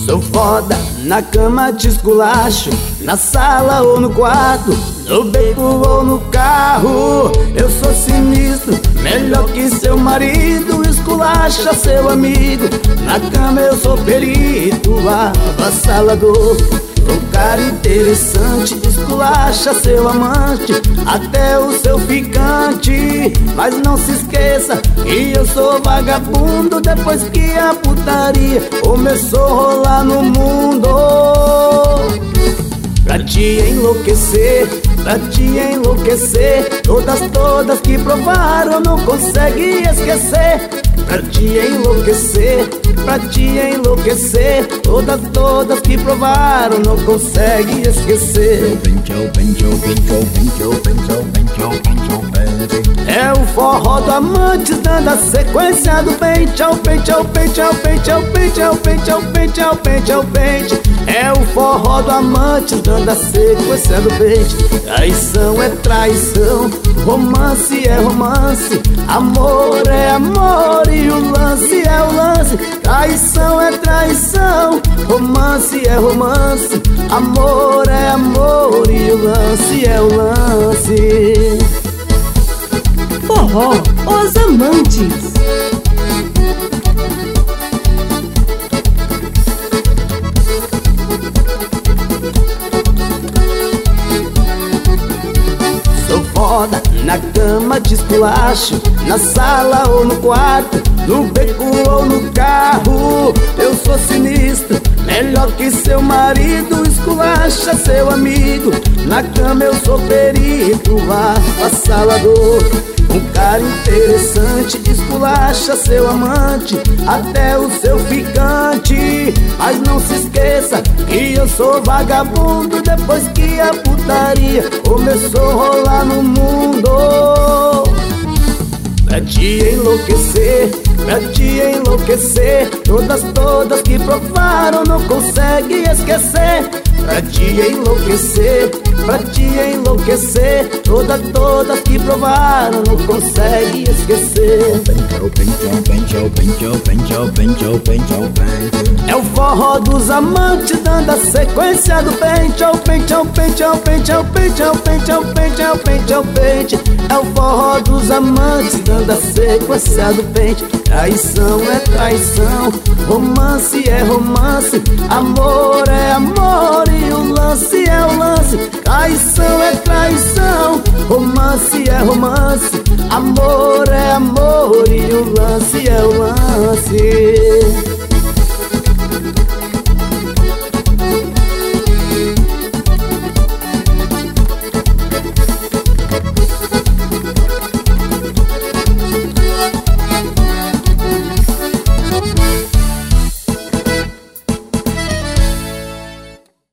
Sou foda, na cama te esculacho, na sala ou no quarto, no beco ou no carro. Eu sou sinistro, melhor que seu marido, esculacha seu amigo. Na cama eu sou perito, avassalador. Um cara interessante, esculacha seu amante, até o seu ficante. Mas não se esqueça que eu sou vagabundo, depois que a putaria começou a rolar no mundo. Pra te enlouquecer, pra te enlouquecer, todas que provaram não conseguem esquecer. Pra te enlouquecer, pra te enlouquecer, todas que provaram não conseguem esquecer. É o forró do amante dando a sequência do pente. Tchau, pente, tchau, pente, tchau, pente, tchau, pente, tchau, pente, tchau, pente, tchau, pente, tchau, pente. É o forró do amante dando a sequência do pente. Traição é traição, romance é romance, amor é amor e o lance é o lance. Traição é traição, romance é romance, amor é amor e o lance é o lance. Forró, os amantes. Sou foda, na cama te esculacho, na sala ou no quarto, no beco ou no carro. Eu sou sinistro, melhor que seu marido, esculacha seu amigo. Na cama eu sou perito, avassalador. Um cara interessante, esculacha seu amante, até o seu ficante. Mas não se esqueça que eu sou vagabundo, depois que a putaria começou a rolar no mundo. Pra te enlouquecer, pra te enlouquecer, todas que provaram não conseguem esquecer. Pra te enlouquecer, pra te enlouquecer, todas que provaram não conseguem esquecer. É o forró dos amantes dando a sequência do pente. Tchau, pente, tchau, pente, tchau, pente, tchau, pente, tchau, pente, tchau, pente, tchau, pente, tchau, pente. É o forró dos amantes dando a sequência do pente. Traição é traição, romance é romance, amor é amor e o lance é o lance. Traição é traição, romance é romance, amor é amor e o